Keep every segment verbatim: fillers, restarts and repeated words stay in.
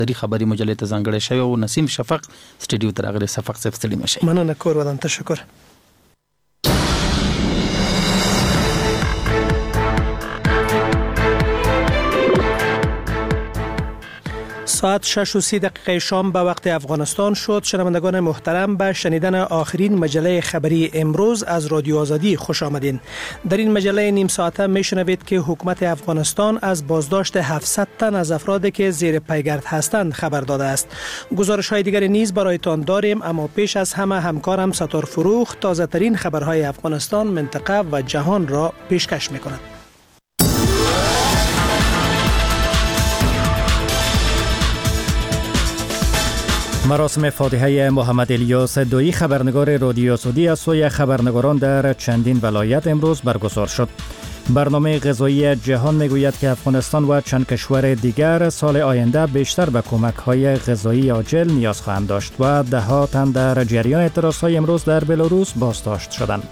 دری خبری مجله ته ځانګړی شوی او نسیم شفق سټډیو ته راغلی. شفق صاحب ستړي مشه. مننه کور ودان، تشکر. ساعت شش و سی دقیقه شام به وقت افغانستان شد. شنوندگان محترم، به شنیدن آخرین مجله خبری امروز از رادیو آزادی خوش آمدین. در این مجله نیم ساعته میشنوید که حکومت افغانستان از بازداشت هفتصد تن از افرادی که زیر پیگرد هستند خبر داده است. گزارش های دیگر نیز برایتان داریم، اما پیش از همه همکارم ستار فروخ تازه ترین خبرهای افغانستان، منطقه و جهان را پیشکش میکند. مراسم فاتحه محمد الیاس دویی خبرنگار رادیو آزادی از سوی خبرنگاران در چندین ولایت امروز برگزار شد. برنامه غذایی جهان میگوید که افغانستان و چند کشور دیگر سال آینده بیشتر به کمک‌های غذایی عاجل نیاز خواهند داشت و ده ها تن در جریان اعتراض‌های امروز در بلاروس بازداشت شدند.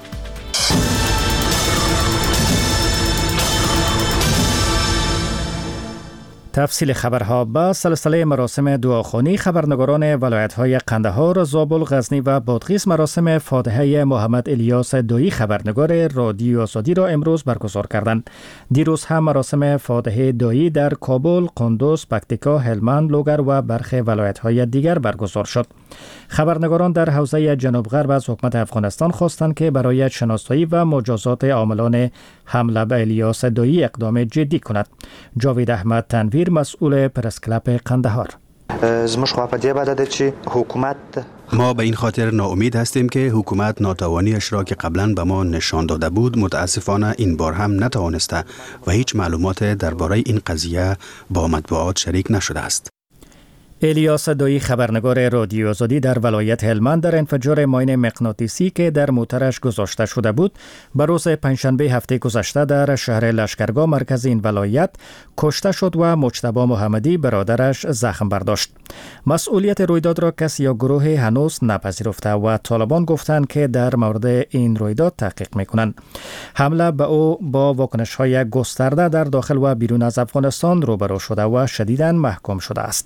تفصیل خبرها. با سلسله مراسم دعاخوانی خبرنگاران ولایت‌های قندهار، زابل، غزنی و بادغیس مراسم فاتحه محمد الیاس دویی خبرنگار رادیو آزادی را امروز برگزار کردند. دیروز هم مراسم فاتحه دویی در کابل، قندوز، پکتیکا، هلمند، لوگر و برخی ولایت‌های دیگر برگزار شد. خبرنگاران در حوزه جنوب غرب از حکومت افغانستان خواستند که برای شناسایی و مجازات عاملان حمله به الیاس دویی اقدام جدی کند. جاوید احمد تنویر، مسئول پرس کلاب قندهار: حکومت ما به این خاطر ناامید هستیم که حکومت ناتوانیش را که قبلا به ما نشان داده بود متاسفانه این بار هم نتوانسته و هیچ معلومات درباره این قضیه با مطبوعات شریک نشده است. الیاس دویی خبرنگار رادیو آزادی در ولایت هلمند در انفجار ماین مغناطیسی که در موترش گذاشته شده بود به روز پنجشنبه هفته گذشته در شهر لشکرگاه مرکز این ولایت کشته شد و مجتبی محمدی برادرش زخم برداشت. مسئولیت رویداد را کسی یا گروه هنوز نپذیرفته و طالبان گفتند که در مورد این رویداد تحقیق میکنند. حمله به او با واکنش‌های گسترده در داخل و بیرون از افغانستان روبرو شده و شدیداً محکوم شده است.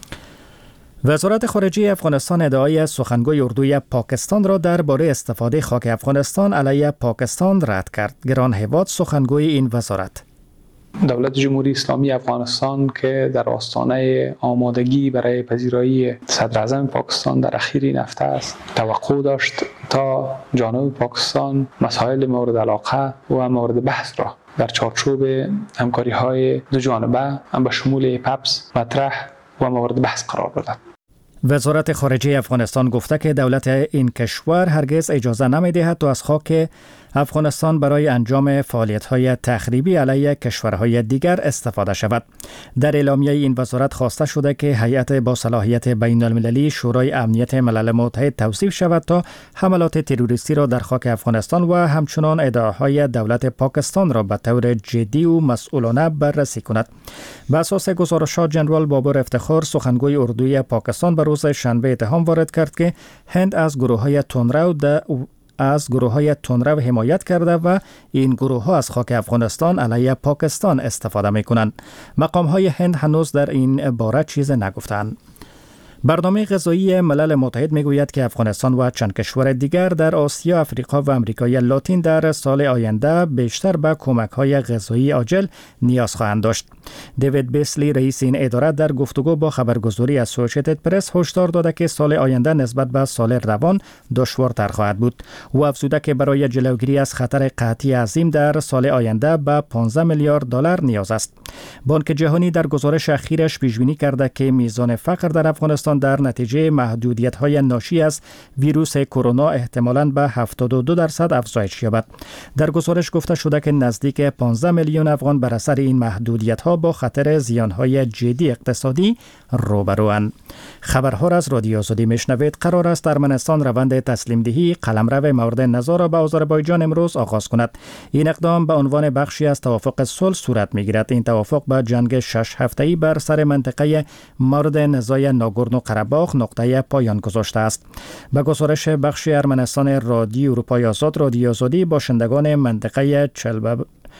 وزارت خارجه افغانستان ادعای سخنگوی اردوی پاکستان را درباره استفاده خاک افغانستان علیه پاکستان رد کرد. گران هیواد سخنگوی این وزارت: دولت جمهوری اسلامی افغانستان که در آستانه آمادگی برای پذیرایی صدر اعظم پاکستان در اخیر این هفته است، توقع داشت تا جانب پاکستان مسائل مورد علاقه و مورد بحث را در چارچوب همکاری‌های دو جانبه هم به شمول پپس مطرح و مورد بحث قرار داد. وزارت خارجه افغانستان گفته که دولت این کشور هرگز اجازه نمی‌دهد تا از خاک افغانستان برای انجام فعالیت‌های تخریبی علیه کشورهای دیگر استفاده شود. در اعلامیه این وزارت خواسته شده که هیئت با صلاحیت بین‌المللی شورای امنیت ملل متحد توصیف شود تا حملات تروریستی را در خاک افغانستان و همچنان ادعاهای دولت پاکستان را به طور جدی و مسئولانه بررسی کند. بر اساس گزارشات جنرال بابر افتخار سخنگوی اردوی پاکستان به روز شنبه اتهام وارد کرد که هند از گروه‌های تندرو از گروه‌های تندرو حمایت کرده و این گروه‌ها از خاک افغانستان علیه پاکستان استفاده می‌کنند. مقام‌های هند هنوز در این باره چیز نگفتند. برنامه غذایی ملل متحد میگوید که افغانستان و چند کشور دیگر در آسیا، افریقا و امریکای لاتین در سال آینده بیشتر به کمک‌های غذایی عاجل نیاز خواهند داشت. دیوید بیسلی رئیس این اداره در گفتگو با خبرگزاری اسوسییتد پرس هشدار داده که سال آینده نسبت به سال روان دشوارتر خواهد بود. او افزوده که برای جلوگیری از خطر قحطی عظیم در سال آینده به پانزده میلیارد دلار نیاز است. بانک جهانی در گزارش اخیرش پیش‌بینی کرده که میزان فقر در افغانستان در نتیجه محدودیت‌های ناشی از ویروس کرونا احتمالاً به هفتاد و دو درصد افزایش یابد. در گزارش گفته شده که نزدیک پانزده میلیون افغان بر اثر این محدودیت‌ها با خطر زیان‌های جدی اقتصادی روبروند. خبرها را از رادیو آزادی میشنوید. قرار است ارمنستان روند تسلیم دهی قلمرو مورد نظر را به آذربایجان امروز آغاز کند. این اقدام به عنوان بخشی از توافق صلح صورت می‌گیرد. این توافق به جنگ شش هفته‌ای بر سر منطقه مورد نزاع ناگورنو قره‌باغ نقطه پایان گذاشته است. به گزارش بخش ارمنستان رادیو اروپای آزاد، رادیو آزادی باشندگان منطقه چلبب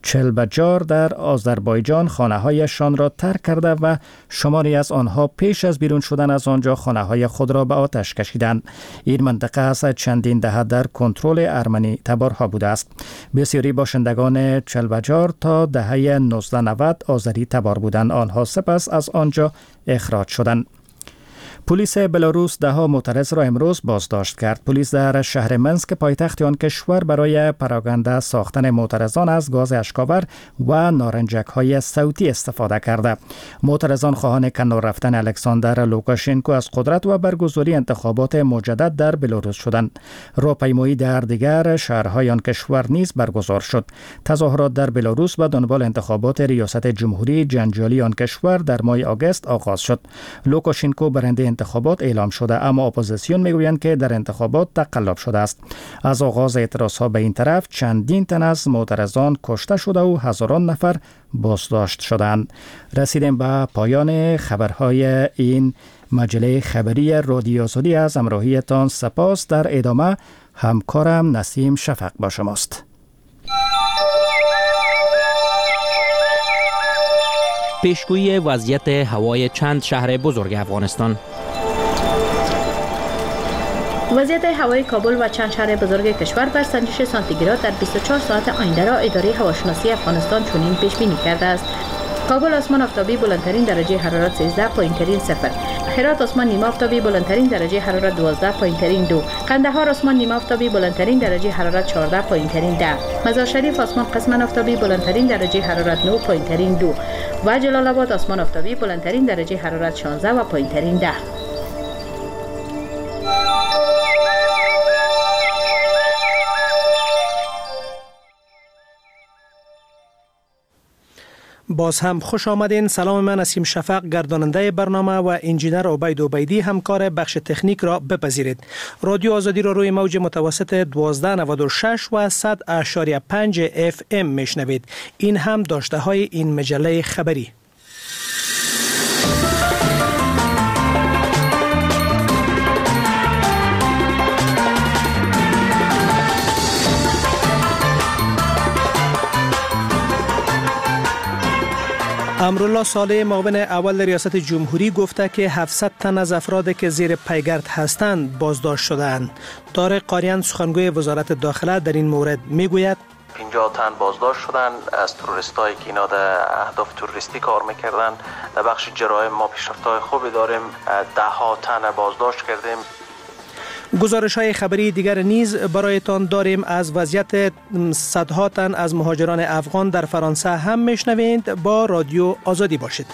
چلبجار در آذربایجان خانه‌هایشان را ترک کرده و شماری از آنها پیش از بیرون شدن از آنجا خانه‌های خود را به آتش کشیدند. این منطقه از چندین دهه در کنترل ارمنی تبارها بوده است. بسیاری باشندگان چلبجار تا دهه نوزده نود آذری تبار بودند. آنها سپس از آنجا اخراج شدند. پلیس بلاروس ده ها معترض را امروز بازداشت کرد. پلیس در شهر منسک پایتخت آن کشور برای پراکنده ساختن معترضان از گاز اشکاور و نارنجک های صوتی استفاده کرده. معترضان خواهان کنار رفتن الکساندر لوکاشنکو از قدرت و برگزاری انتخابات مجدد در بلاروس شدند. راهپیمایی در دیگر شهرهای آن کشور نیز برگزار شد. تظاهرات در بلاروس به دنبال انتخابات ریاست جمهوری جنجالی آن کشور در ماه آگوست آغاز شد. لوکاشنکو برنده انتخابات اعلام شده، اما اپوزیسیون میگویند که در انتخابات تقلب شده است. از آغاز اعتراضها به این طرف چندین تن از معترضان کشته شده و هزاران نفر بازداشت شدند. رسیدیم به پایان خبرهای این مجله خبری رادیو آزادی. از همراهیتان سپاس. در ادامه همکارم نسیم شفق با شماست. پیشگویی وضعیت هوای چند شهر بزرگ افغانستان. وضعیت هوای کابل و چند شهر بزرگ کشور بر سنجش سانتیگراد در بیست و چهار ساعت آینده را اداره هواشناسی افغانستان چنین پیش بینی کرده است. کابل آسمان آفتابی بلندترین درجه حرارت سیزده، پایینترین صفر. هرات آسمان نیمه آفتابی بلندترین درجه حرارت دوازده، پایینترین دو. قندهار آسمان نیمه آفتابی بلندترین درجه حرارت چهارده، پایینترین ده. مزار شریف آسمان قسما آفتابی بلندترین درجه حرارت نه، پایینترین دو. و جلال آباد آسمان آفتابی بلندترین درجه حرارت شانزده و پایینترین ده. باز هم خوش آمدین. سلام، من نسیم شفق، گرداننده برنامه، و انجینر عبید عبیدی همکار بخش تکنیک را بپذیرید. رادیو آزادی را روی موج متوسط دوازده نود و شش و صد اشاریه پنج اف ام میشنوید. این هم داشته های این مجله خبری. امرالله صالح معاون اول ریاست جمهوری گفته که هفتصد تن از افرادی که زیر پیگرد هستند بازداشت شدند. طارق قاریان سخنگوی وزارت داخله در این مورد میگوید پنجاه تن بازداشت شدند از تروریستایی که اینا در اهداف تروریستی کار میکردن. در بخش جرایم ما پیشرفت‌های خوبی داریم، ده ها تن بازداشت کردیم. گزارش های خبری دیگر نیز برایتان داریم. از وضعیت صدها تن از مهاجران افغان در فرانسه هم میشنوید. با رادیو آزادی باشید.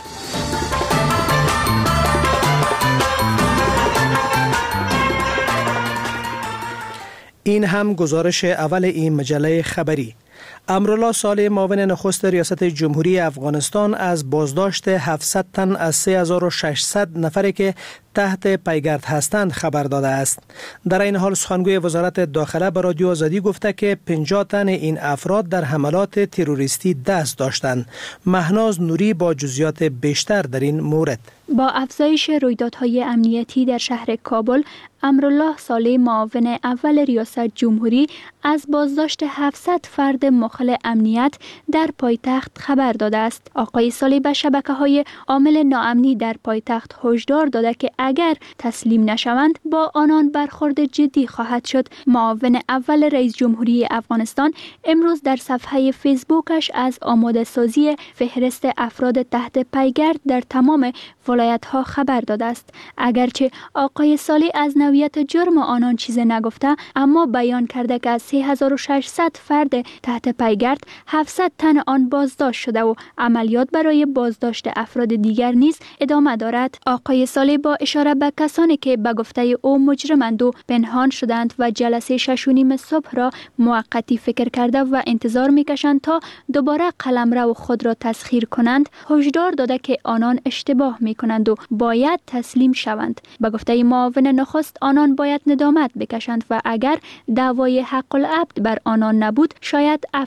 این هم گزارش اول این مجله خبری. امرالله صالح معاون نخست ریاست جمهوری افغانستان از بازداشت هفتصد تن از سه هزار و ششصد نفری که تحت پیگرد هستند خبر داده است. در این حال سخنگوی وزارت داخله به رادیو آزادی گفته که پنجاه تن این افراد در حملات تروریستی دست داشتند. مهناز نوری با جزئیات بیشتر در این مورد. با افزایش رویدادهای امنیتی در شهر کابل، امرالله صالح معاون اول ریاست جمهوری از بازداشت هفتصد فرد مخل امنیت در پایتخت خبر داده است. آقای صالح به شبکه‌های عامل ناامنی در پایتخت هشدار داده که اگر تسلیم نشوند با آنان برخورد جدی خواهد شد. معاون اول رئیس جمهوری افغانستان امروز در صفحه فیسبوکش از آماده سازی فهرست افراد تحت پیگرد در تمام ولایت‌ها خبر داده است. اگرچه آقای صالح از نوعیت جرم آنان چیزی نگفته، اما بیان کرده که از سه هزار و ششصد فرد تحت پیگرد هفتصد تن آن بازداشت شده و عملیات برای بازداشت افراد دیگر نیز ادامه دارد. آقای صالح با اشاره به کسانی که به گفته او مجرمند و پنهان شدند و جلسه شش و نیم صبح را موقتی فکر کرده و انتظار میکشند تا دوباره قلمرو خود را تسخیر کنند، هشدار داده که آنان اشتباه میکنند و باید تسلیم شوند. به گفته معاون نخست آنان باید ندامت بکشند و اگر دعوای حق العبد بر آنان نبود شاید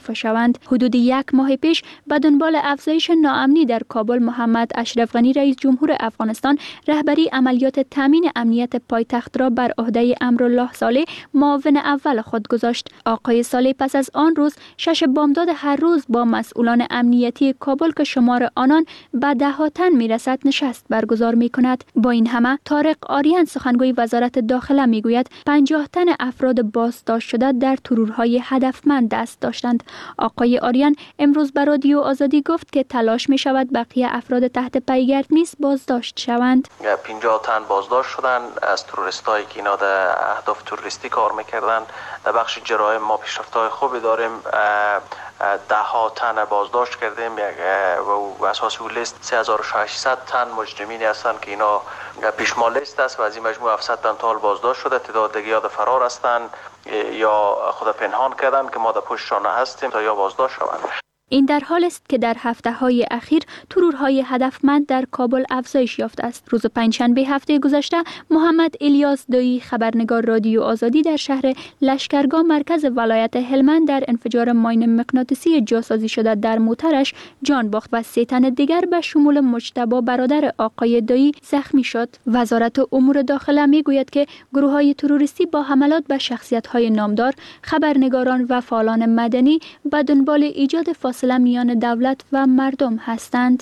اضافه شوند. حدود یک ماه پیش به دنبال افزایش ناامنی در کابل، محمد اشرف غنی رئیس جمهور افغانستان رهبری عملیات تامین امنیت پایتخت را بر عهده امرالله صالح معاون اول خود گذاشت. آقای صالح پس از آن روز شش بامداد هر روز با مسئولان امنیتی کابل که شمار آنان به ده‌ها تن میرسد نشست برگزار می کند. با این همه طارق آریان سخنگوی وزارت داخله می گوید پنجاه تن افراد بازداشت شده در ترورهای هدفمند دست داشتند. آقای آریان امروز به رادیو آزادی گفت که تلاش می شود بقیه افراد تحت پیگرد نیز بازداشت شوند. پنجاه تن بازداشت شدن از تروریستایی که اینا در اهداف تروریستی کار میکردن. در بخش جرایم ما پیشرفت‌های خوبی داریم. ده ها تن بازداشت کردیم و اساس اون لیست سه هزار و ششصد تن مجرمینی هستند که اینا پیشما لیست است و از این مجموع هفتصد تن تا حال بازداشت شده. تعداد دیگه یا فرار هستند یا خود پنهان کردن که ما در پشتشان هستیم تا یا بازداشت شوند. این در حال است که در هفته های اخیر ترورهای هدفمند در کابل افزایش یافته است. روز پنجشنبه هفته گذشته محمد الیاس دایی خبرنگار رادیو آزادی در شهر لشکرگاه مرکز ولایت هلمند در انفجار ماین مغناطیسی جاسازی شده در موترش جان باخت و سه تن دیگر به شمول مجتبی برادر آقای دایی زخمی شد. وزارت امور داخله میگوید که گروه‌های تروریستی با حملات به شخصیت‌های نامدار، خبرنگاران و فعالان مدنی به دنبال ایجاد فاصله میان دولت و مردم هستند.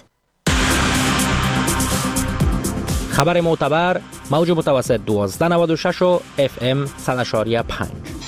خبر معتبر موج متوسط دوازده نود و شش و اف ام صد و پنج.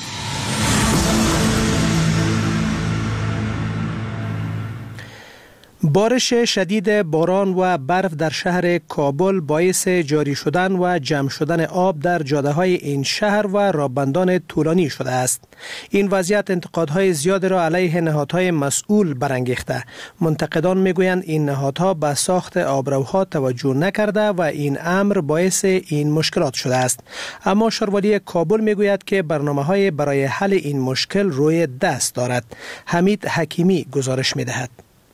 بارش شدید باران و برف در شهر کابل باعث جاری شدن و جمع شدن آب در جاده‌های این شهر و رابندان طولانی شده است. این وضعیت انتقادهای زیاد را علیه نهادهای مسئول برانگیخته. منتقدان میگویند این نهادها به ساخت آبروها توجه نکرده و این امر باعث این مشکلات شده است. اما شاروالی کابل میگوید که برنامه‌های برای حل این مشکل روی دست دارد. حمید حکیمی گزارش می‌دهد.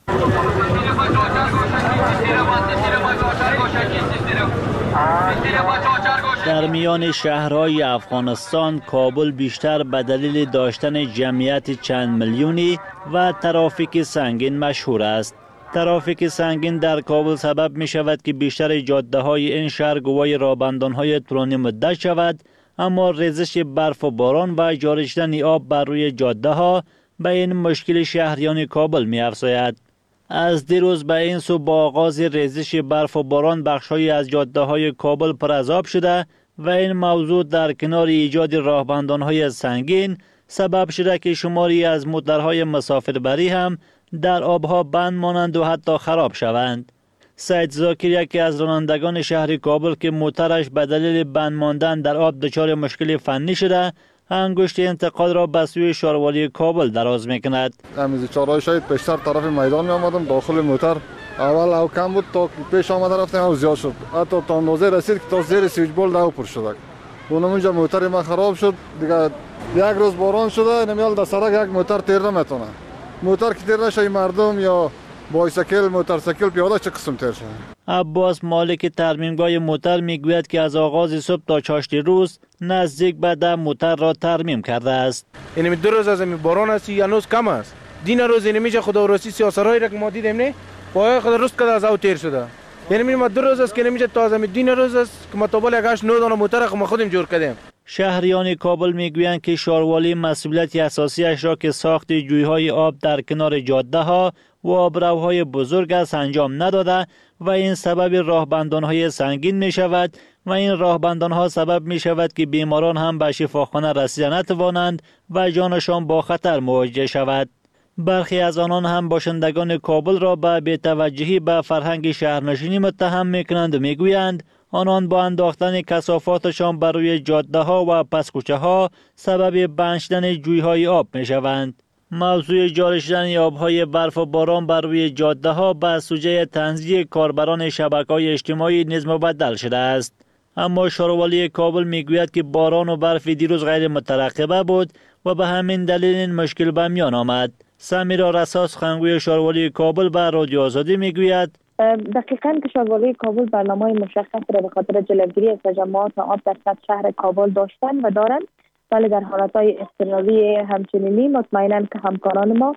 در میان شهرهای افغانستان کابل بیشتر به دلیل داشتن جمعیت چند میلیونی و ترافیک سنگین مشهور است. ترافیک سنگین در کابل سبب می شود که بیشتر جاده های این شهر گواه رابندان های طولانی مدت شود، اما ریزش برف و باران و جاری شدن آب بر روی جاده ها به این مشکل شهریان کابل می افزاید. از دیروز به این سو با آغاز ریزش برف و باران بخش‌های از جاده‌های کابل پر از آب شده و این موضوع در کنار ایجاد راهبندان‌های سنگین سبب شده که شماری از موترهای مسافربری هم در آبها بند مانند و حتی خراب شوند. سید زاکر یکی از رانندگان شهر کابل که موترش به دلیل بند ماندن در آب دچار مشکل فنی شده، انگشت انتقاد را به سوی شاروالی کابل دراز میکند. امیز چهارراه شاید پیشتر طرف میدان می آمدم، داخل موتر اول او کم بود تا پیش آمده رفتم او زیاد شد، حتی تا اندازه رسید که تا زیر سویچ بولد او پر شد. اونجا موتر ما خراب شد دیگه. یک روز باران شده نمیال در سرک یک موتر تیر نمیتونه. موتر که تیر نشه مردم یا بایسیکل، موتورسیکل، پیاده چه قسم تیر شده. عباس مالک ترمیمگاه موتر میگوید که از آغاز صبح تا چاشت روز نزدیک به ده موتر را ترمیم کرده است. این دو روز از این باران است یا هنوز کم است. دین روز نمیشه خدا راستی سیاسرای را که ما دیدیم نه پای خدا روز کده از او تیر شده. یعنی ما دو روز است که نمیشه تا از دین روز است که ما تا بالا گاش نه دانه موتر خو ما خودیم جور کردیم. شهریان کابل میگویند که شاروالی مسئولیت اساسی اش را که ساخت جویهای آب در کنار جاده ها و آبروهای بزرگ است انجام نداده و این سبب راهبندانهای سنگین می شود و این راهبندانها سبب می شود که بیماران هم به شفاخانه رسیدن نتوانند و جانشان با خطر مواجه شود. برخی از آنان هم باشندگان کابل را به بی‌توجهی به فرهنگ شهرنشینی متهم میکنند و میگویند آنان با انداختن کثافاتشان بر روی جاده ها و پس کوچه ها سبب بند شدن جویهای آب می شوند. موضوع جاری شدن آبهای برف و باران بر روی جاده ها به سوژه تنزیه کاربران شبکه‌های اجتماعی نیز مبدل شده است. اما شاروالی کابل میگوید که باران و برف دیروز غیر مترقبه بود و به همین دلیل این مشکل به میان آمد. سمیرا رسا سخنگوی شاروالی کابل به رادیو آزادی میگوید دقیقاً که شاروالی کابل برنامه مشخص را به خاطر جلوگیری از تجمعات آب در سطح شهر کابل داشتن و دارند، ولی در حالتهای اضطراری همچنینی مطمئناً که همکاران ما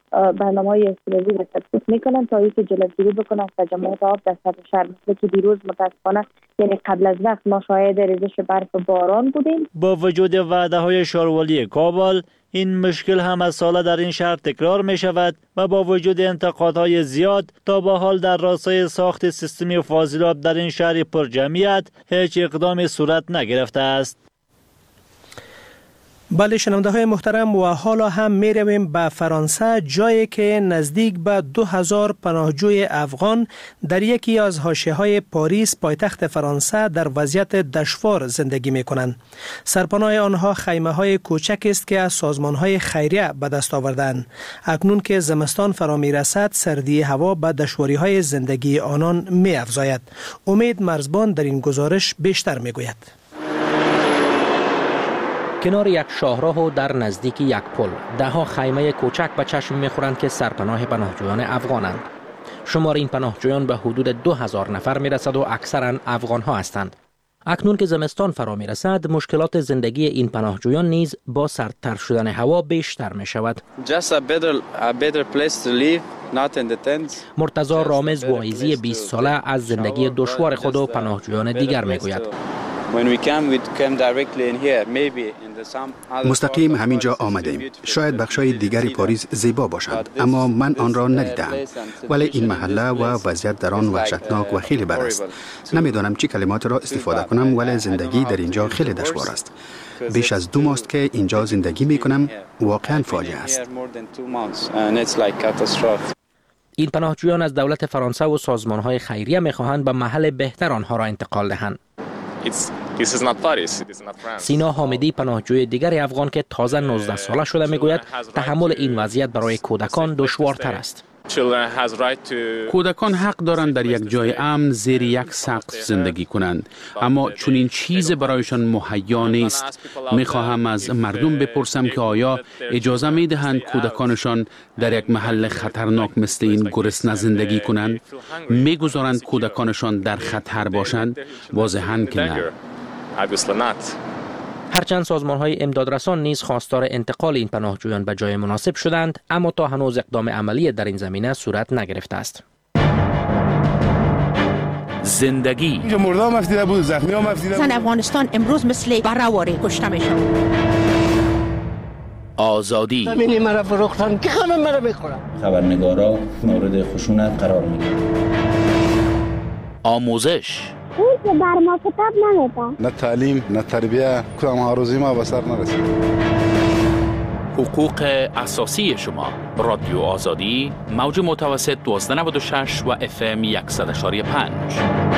برنامه‌های اضطراری را تطبیق میکنن تا اینکه جلوگیری بکنن از تجمعات آب در سطح شهر. مثل که دیروز متاسفانه یعنی قبل از وقت ما شاهد ریزش برف و باران بودیم. با وجود وعده های شاروالی کابل، این مشکل هم از ساله در این شهر تکرار می شود و با وجود انتقادهای زیاد تا به حال در راستای ساخت سیستمی فاضلاب در این شهر پرجمعیت هیچ اقدامی صورت نگرفته است. بله شنونده های محترم، و حالا هم می رویم به فرانسه، جایی که نزدیک به دو هزار پناهجوی افغان در یکی از حاشیه های پاریس پایتخت فرانسه در وضعیت دشوار زندگی می کنند. سرپناه آنها خیمه های کوچک است که از سازمان های خیریه به دست آوردند. اکنون که زمستان فرا می رسد، سردی هوا به دشواری های زندگی آنان می افزاید. امید مرزبان در این گزارش بیشتر می گوید. کنار یک شاهراه و در نزدیک یک پل، ده ها خیمه کوچک به چشم می‌خورند که سرپناه پناهجویان افغانند. شمار این پناهجویان به حدود دو هزار نفر می‌رسد و اکثراً افغان‌ها هستند. اکنون که زمستان فرا می‌رسد، مشکلات زندگی این پناهجویان نیز با سردتر شدن هوا بیشتر می‌شود. مرتضی رامز واعظی بیست ساله از زندگی دشوار خود و پناهجویان دیگر می‌گوید. مستقیم همینجا آمدیم. شاید بخشای دیگری پاریس زیبا باشند، اما من آن را ندیدم. ولی این محله و وضعیت در آن وحشتناک و خیلی بد است. نمیدانم چی کلمات را استفاده کنم، ولی زندگی در اینجا خیلی دشوار است. بیش از دو ماست که اینجا زندگی می کنم. واقعا فاجعه است. این پناهجویان از دولت فرانسه و سازمان‌های خیریه می‌خواهند به محل بهتر آنها را انتقال دهند. سینا حامدی پناهجوی دیگر افغان که تازه نوزده ساله شده میگوید تحمل این وضعیت برای کودکان دشوارتر است. کودکان حق دارند در یک جای امن زیر یک سقف زندگی کنند، اما چون این چیز برایشان مهیا نیست. میخواهم از مردم بپرسم که آیا اجازه میدهند کودکانشان در یک محل خطرناک مثل این گرسنه زندگی کنند؟ میگذارند کودکانشان در خطر باشند؟ واضحاً که نه. هرچند سازمان‌های امدادرسان نیز خواستار انتقال این پناهجویان به جای مناسب شدند، اما تا هنوز اقدام عملی در این زمینه صورت نگرفته است. زندگی مردم مفتیده بود، زخمی ها مفتیده بود. زن افغانستان امروز مثل برهواری کشته میشن. آزادی زمینی مرا فروختن که همه مرا میخورن. خبرنگارا مورد خشونت قرار میگیرن. آموزش اون که بر ما کتاب نمیدن. نه تعلیم نه تربیه، کدام آرزوی ما به سر نرسید. حقوق اساسی شما. رادیو آزادی، موج متوسط دوازده نود و شش و اف ام صد و یک و پنج.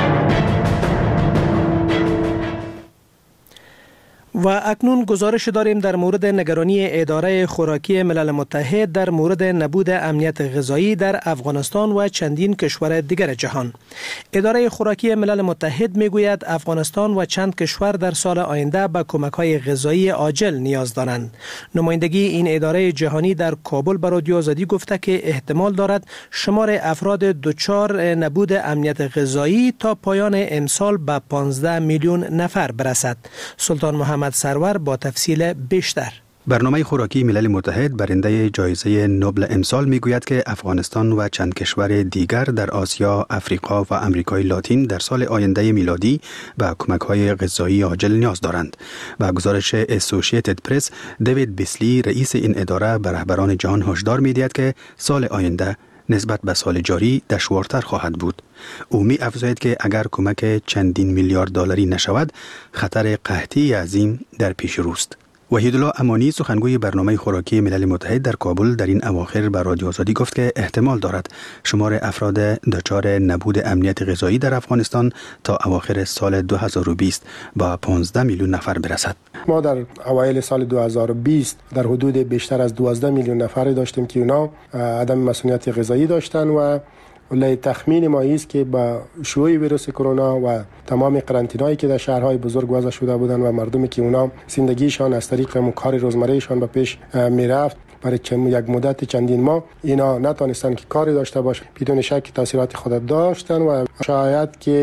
و اکنون گزارش داریم در مورد نگرانی اداره خوراکی ملل متحد در مورد نبود امنیت غذایی در افغانستان و چندین کشور دیگر جهان. اداره خوراکی ملل متحد میگوید افغانستان و چند کشور در سال آینده به کمک‌های غذایی عاجل نیاز دارند. نمایندگی این اداره جهانی در کابل به رادیو آزادی گفته که احتمال دارد شمار افراد دچار نبود امنیت غذایی تا پایان امسال به پانزده میلیون نفر برسد. سلطان محمد سرور با تفصیل بیشتر. برنامه خوراکی ملل متحد برنده جایزه نوبل امسال میگوید که افغانستان و چند کشور دیگر در آسیا، افریقا و امریکای لاتین در سال آینده میلادی به کمک‌های غذایی عاجل نیاز دارند. با گزارش اسوسییتد پرس، دیوید بیسلی رئیس این اداره به رهبران جهان هشدار می‌دهد که سال آینده نسبت به سال جاری دشوارتر خواهد بود. او می افزاید که اگر کمک چندین میلیارد دلاری نشود، خطر قحطی عظیم در پیش روست. وحیدالله امانی سخنگوی برنامه خوراکی ملل متحد در کابل در این اواخر به رادیو آزادی گفت که احتمال دارد شمار افراد دچار نبود امنیت غذایی در افغانستان تا اواخر سال دو هزار و بیست با پانزده میلیون نفر برسد. ما در اوایل سال دو هزار و بیست در حدود بیشتر از دوازده میلیون نفر داشتیم که اونا عدم مسئولیت غذایی داشتن و ولی تخمین ما است که با شیوع ویروس کرونا و تمام قرنطینه‌ای که در شهرهای بزرگ وضع شده بودند و مردمی که اونا زندگیشان از طریق کار روزمرهشان به پیش میرفت برای یک مدت چندین ماه اینا نتونستن که کاری داشته باشند، بدون شک تاثیرات خود داشتن و شاید که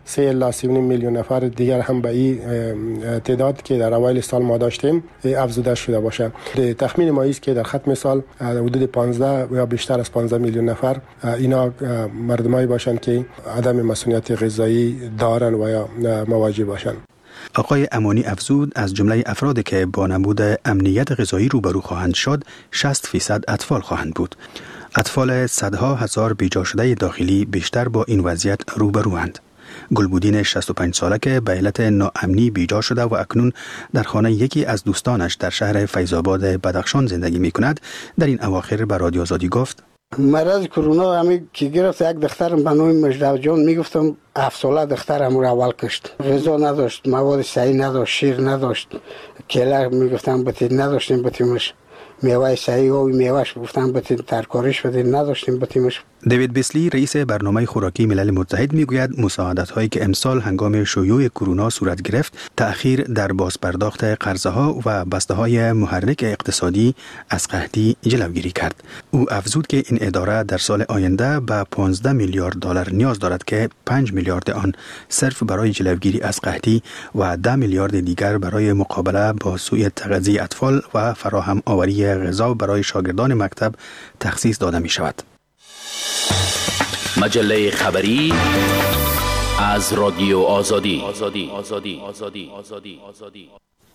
سه الی سه و نیم میلیون نفر دیگر هم به این تعداد که در اوایل سال ما داشتیم افزوده شده باشند. تخمین ما است که در ختم سال حدود پانزده یا بیشتر از پانزده میلیون نفر اینا مردمایی باشند که عدم مسئولیت غذایی دارن و یا مواجه باشند. آقای امانی افزود از جمله افرادی که با نبود امنیت غذایی روبرو خواهند شد شصت فیصد اطفال خواهند بود. اطفال صدها هزار بیجا شده داخلی بیشتر با این وضعیت روبروند. گلبودین شصت و پنج ساله که به علت ناامنی بیجا شده و اکنون در خانه یکی از دوستانش در شهر فیض‌آباد بدخشان زندگی می کند در این اواخر به رادیو آزادی گفت مرض کرونا همی که گرفت یک دخترم به نام مجدو جان میگفتم هفت ساله دخترم رو اول کشت. غذا نداشت، مواد صحی نداشت، شیر نداشت، کله میگفتم بتید نداشتیم بتیمش، میوه صحی و میوهش گفتم بتید ترکاریش بدید نداشتیم بتیمش. دیوید بیسلی رئیس برنامه خوراکی ملل متحد میگوید مساعدت هایی که امسال هنگام شیوع کرونا صورت گرفت تأخیر در بازپرداخت قرضه ها و بسته های محرک اقتصادی از قحطی جلوگیری کرد. او افزود که این اداره در سال آینده به پانزده میلیارد دلار نیاز دارد که پنج میلیارد آن صرف برای جلوگیری از قحطی و ده میلیارد دیگر برای مقابله با سوء تغذیه اطفال و فراهم آوری غذا برای شاگردان مکتب تخصیص داده می شود. مجله خبری از رادیو آزادی. آزادی آزادی آزادی آزادی آزادی.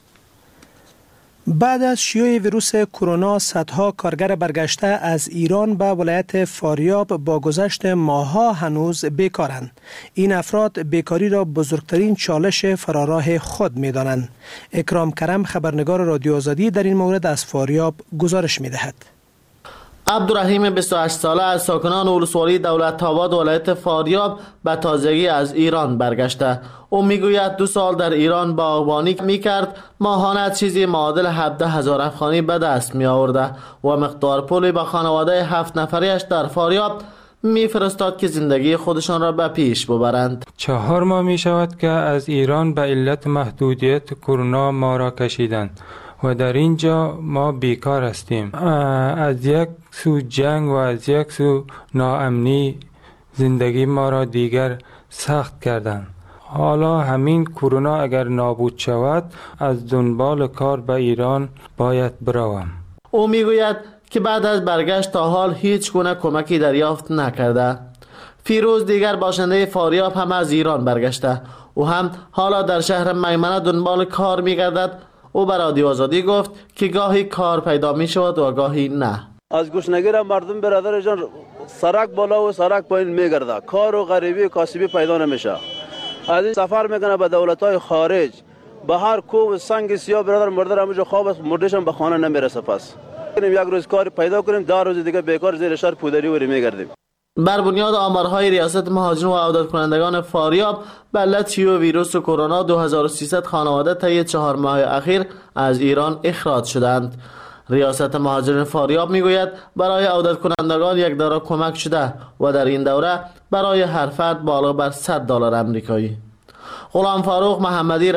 بعد از شیوع ویروس کرونا صدها کارگر برگشته از ایران به ولایت فاریاب با گذشت ماه‌ها هنوز بیکارند. این افراد بیکاری را بزرگترین چالش فراراه خود می‌دانند. اکرام کرم خبرنگار رادیو آزادی در این مورد از فاریاب گزارش می‌دهد. عبدالرحیم بیست و هشت ساله از ساکنان ولسوالی دولت‌آباد ولایت فاریاب به تازگی از ایران برگشته. او میگوید دو سال در ایران باغبانی میکرد، ماهانه چیزی معادل هفده هزار افغانی به دست می آورده و مقدار پولی به خانواده هفت نفریش در فاریاب میفرستاد که زندگی خودشان را به پیش ببرند. چهار ماه می شود که از ایران به علت محدودیت کرونا ما را کشیدند و در اینجا ما بیکار هستیم. از یک سو جنگ و از یک سو ناامنی زندگی ما را دیگر سخت کردند. حالا همین کرونا اگر نابود شود از دنبال کار به ایران باید بروم. او میگوید که بعد از برگشت تا حال هیچ گونه کمکی دریافت نکرده. فیروز دیگر باشنده فاریاب هم از ایران برگشته. او هم حالا در شهر میمنه دنبال کار میگردد. او به رادیو آزادی گفت که گاهی کار پیدا می شود و گاهی نه. از گشنگی را مردم برادر جان سرک بالا و سرک پایین میگرده، کار و غریبی و کاسبی پیدا نمیشه. از این سفر میکنه به دولت‌های خارج، به هر کوه و سنگ سیاه برادر مردر همونجا خواب است، مردشم به خانه نمیرسه. پس یک روز کار پیدا کنیم، ده روز دیگه بیکار زیر شهر پودری وری میگردیم. بر بنیاد آمارهای ریاست مهاجرین و عودت کنندگان فاریاب به علت شیوع ویروس کرونا دو هزار و سیصد خانواده طی چهار ماه اخیر از ایران اخراج شدند. ریاست مهاجرین فاریاب میگوید برای عودت کنندگان یک دوره کمک شده و در این دوره برای هر فرد بالغ بر صد دلار آمریکایی. غلام فاروق محمدی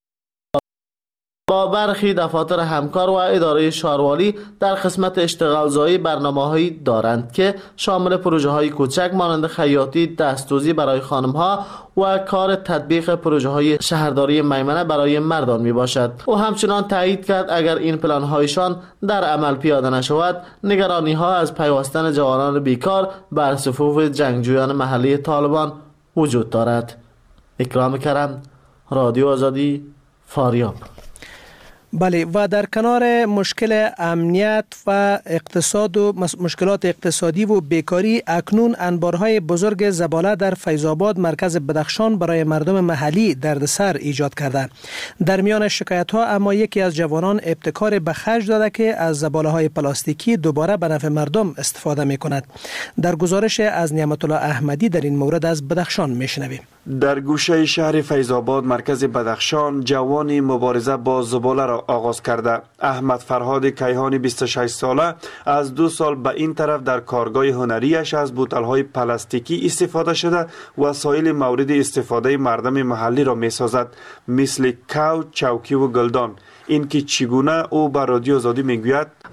با برخی دفاتر همکار و اداره شاروالی در قسمت اشتغالزایی برنامه‌هایی دارند که شامل پروژه‌های کوچک مانند خیاطی، دستدوزی برای خانم‌ها و کار تطبیق پروژه‌های شهرداری میمنه برای مردان میباشد. او همچنان تایید کرد اگر این پلان‌هایشان در عمل پیاده نشود، نگرانی‌ها از پیوستن جوانان بیکار بر صفوف جنگجویان محلی طالبان وجود دارد. اکرام کرم، رادیو آزادی، فاریاب. بله، و در کنار مشکل امنیت و اقتصاد و مشکلات اقتصادی و بیکاری، اکنون انبارهای بزرگ زباله در فیض‌آباد مرکز بدخشان برای مردم محلی دردسر ایجاد کرده. در میان شکایت ها اما یکی از جوانان ابتکار به خرج داده که از زباله های پلاستیکی دوباره به نفع مردم استفاده می کند. در گزارش از نعمت الله احمدی در این مورد از بدخشان می شنویم. در گوشه شهر فیض‌آباد مرکز بدخشان جوانی مبارزه با زباله را آغاز کرده. احمد فرهاد کیهانی بیست و شش ساله از دو سال به این طرف در کارگاه هنریش از بوتل‌های پلاستیکی استفاده شده وسایل مورد استفاده مردم محلی را می‌سازد، مثل کاو، چوکی و گلدان. این که چگونه او به رادیو آزادی میگوید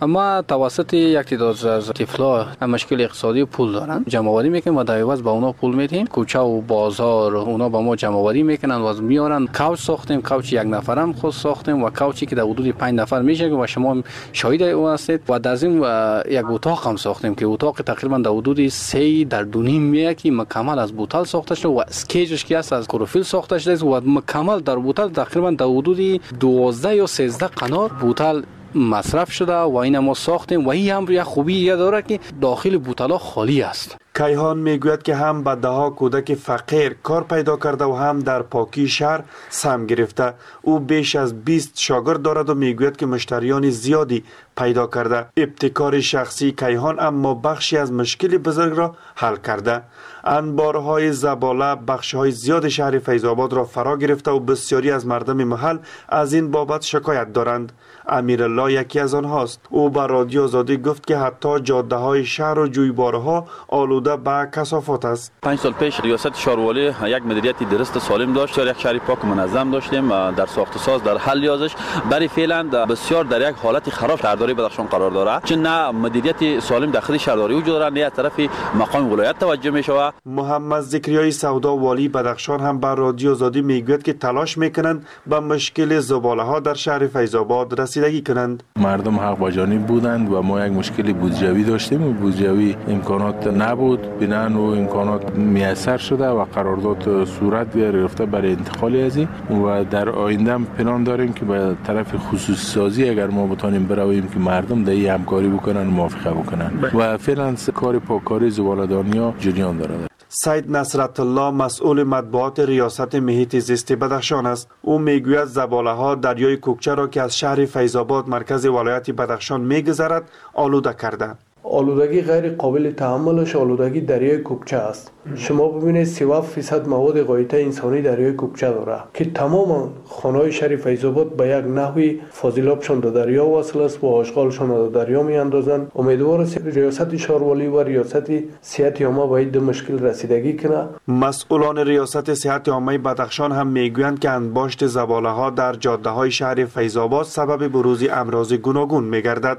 اما توسط یک تعداد از طفلا مشکل اقتصادی پول دارن، جمع‌آوری میکنیم و در عوض به اونا پول میدیم. کوچه و بازار اونا با ما جمع‌آوری میکنن و از میارن. کوچ ساختیم، کوچ یک نفرم خود ساختیم و کوچی که در حدود پنج نفر میشه و شما شاهد اون هستید. و در ضمن یک اتاق هم ساختیم که اتاق تقریبا در حدود سه در دو نیم میه که مکمل از بوتل ساخته شده و اسکیجش که است از کلروفیل ساخته شده و مکمل در بوتل تقریبا در حدود دوازده یا سیزده قنار بوتل مصرف شده و این ما ساختیم و این هم یک خوبی یه داره که داخل بوتلا خالی است. کیهان میگوید که هم به دهها کودک فقیر کار پیدا کرده و هم در پاکی شهر سهم گرفته. او بیش از بیست شاگرد دارد و میگوید که مشتریان زیادی پیدا کرده. ابتکار شخصی کیهان اما بخشی از مشکل بزرگ را حل کرده. انبارهای زباله بخشهای زیاد شهر فیض آباد را فرا گرفته و بسیاری از مردم محل از این بابت شکایت دارند. امیرالله یکی از آنهاست. او به رادیو آزادی گفت که حتی جاده های شهر و جویبارها آلوده به کثافات است. پنج سال پیش ریاست شهروالی یک مدیریت درست سالم داشت، یک شهر پاک منظم داشتیم در ساخت و ساز، در حل یازش. برای فعلا بسیار در یک حالت خراب شهرداری بدخشان قرار دارد، چون نه مدیریت سالم داخل شهرداری وجود دارد، نه از طرف مقام ولایت توجه می شود. محمد ذکریای سودا والی بدخشان هم بر رادیو آزادی میگوید که تلاش میکنند به مشکل زباله ها در شهر فیض آباد رسیدگی کنند. مردم حق با جانب بودند و ما یک مشکل بودجوی داشتیم و بودجوی امکانات نبود، بنان و امکانات میسر شده و قرارداد صورت گرفته برای انتقال از این و در آینده پلان داریم که به طرف خصوصی سازی اگر ما بتونیم برویم که مردم در این همکاری بکنن و موافقه بکنن و فعلا کار پاککاری زباله‌دانی‌ها جریان دارد. سید نصرت الله مسئول مطبوعات ریاست محیط زیست بدخشان است. او میگوید زباله ها دریای کوکچه را که از شهر فیض آباد مرکز ولایت بدخشان میگذرد آلوده کرده. آلودگی غیر قابل تحملش آلودگی دریای کوکچه است. شما ببینید سی و هفت درصد مواد غایطه انسانی دریای کوکچه داره که تمام خانه‌های شهر فیض آباد به یک نحوی فاضلابشان در دریا واصل است و آشغالشان در دریا میاندازند. امیدوار ریاست شهروالی و ریاست صحت عامه به این مشکل رسیدگی کنه. مسئولان ریاست صحت عامه بدخشان هم میگویند که انباشت زباله ها در جاده های شهر فیض آباد سبب بروز امراض گوناگون میگردد.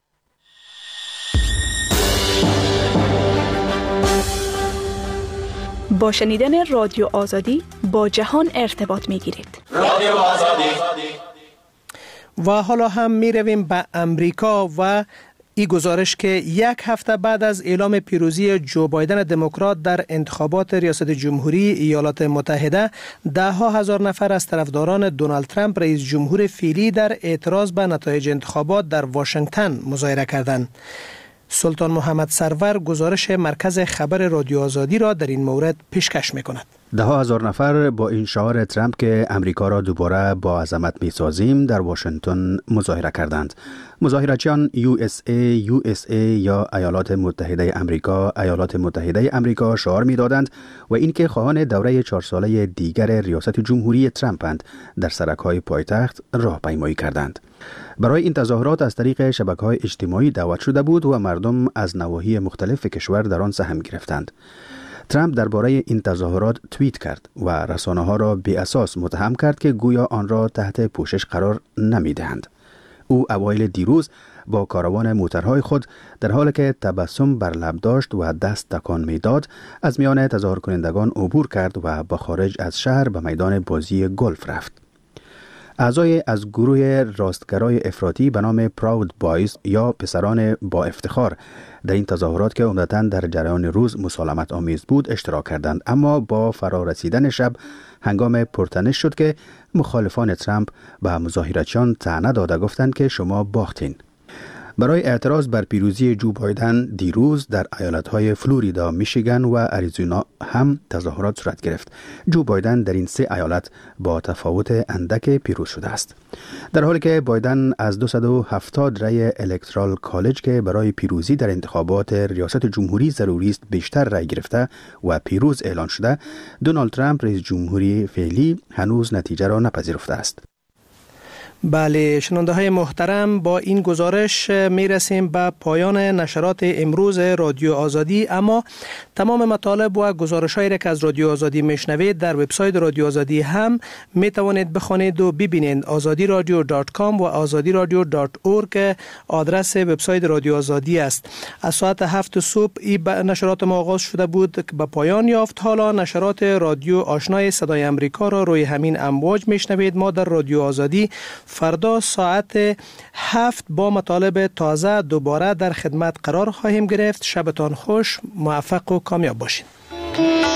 با شنیدن رادیو آزادی با جهان ارتباط می گیرید. رادیو آزادی. و حالا هم می رویم به امریکا و این گزارش که یک هفته بعد از اعلام پیروزی جو بایدن دموکرات در انتخابات ریاست جمهوری ایالات متحده، ده ها هزار نفر از طرفداران دونالد ترامپ رئیس جمهور فعلی در اعتراض به نتایج انتخابات در واشنگتن مظاهره کردند. سلطان محمد سرور گزارش مرکز خبر رادیو آزادی را در این مورد پیشکش می‌کند. ده ها هزار نفر با این شعار ترامپ که امریکا را دوباره با عظمت می‌سازیم در واشنگتن مظاهره کردند. مظاهرچیان یو اس ای یو اس ای یا ایالات متحده امریکا ایالات متحده امریکا شعار می‌دادند و اینکه خواهان دوره چهار ساله دیگر ریاست جمهوری ترامپند در سرک‌های پایتخت راهپیمایی کردند. برای این تظاهرات از طریق شبکه‌های اجتماعی دعوت شده بود و مردم از نواحی مختلف کشور در آن سهم گرفتند. ترامپ درباره این تظاهرات توییت کرد و رسانه‌ها را بی اساس متهم کرد که گویا آن را تحت پوشش قرار نمی‌دهند. او اوایل دیروز با کاروان موترهای خود در حالی که تبسم بر لب داشت و دست تکان می‌داد از میان تظاهر کنندگان عبور کرد و به خارج از شهر به میدان بازی گلف رفت. اعضای از گروه راستگرای افراطی به نام پراود بایز یا پسران با افتخار در این تظاهرات که عمدتاً در جریان روز مسالمت آمیز بود اشتراک کردند، اما با فرارسیدن شب هنگام پرتنش شد که مخالفان ترامپ به مظاهرچیان طعنه داده گفتند که شما باختین. برای اعتراض بر پیروزی جو بایدن دیروز در ایالت‌های فلوریدا، میشیگان و اریزونا هم تظاهرات صورت گرفت. جو بایدن در این سه ایالت با تفاوت اندک پیروز شده است. در حالی که بایدن از دویست و هفتاد رای الکترال کالج که برای پیروزی در انتخابات ریاست جمهوری ضروری است بیشتر رای گرفته و پیروز اعلان شده، دونالد ترامپ رئیس جمهوری فعلی هنوز نتیجه را نپذیرفته است. بله شنونده های محترم، با این گزارش می رسیم به پایان نشرات امروز رادیو آزادی، اما تمام مطالب و گزارش هایی که از رادیو آزادی میشنوید در وبسایت رادیو آزادی هم می توانید بخوانید و ببینید. آزادی رادیو دات کام و آزادی رادیو دات اورگ آدرس وبسایت رادیو آزادی است. از ساعت هفت صبح این نشرات ما آغاز شده بود که به پایان یافت. حالا نشرات رادیو آشنای صدای امریکا را روی همین امواج میشنوید. ما در رادیو آزادی فردا ساعت هفت با مطالب تازه دوباره در خدمت قرار خواهیم گرفت. شبتان خوش، موفق و کامیاب باشید.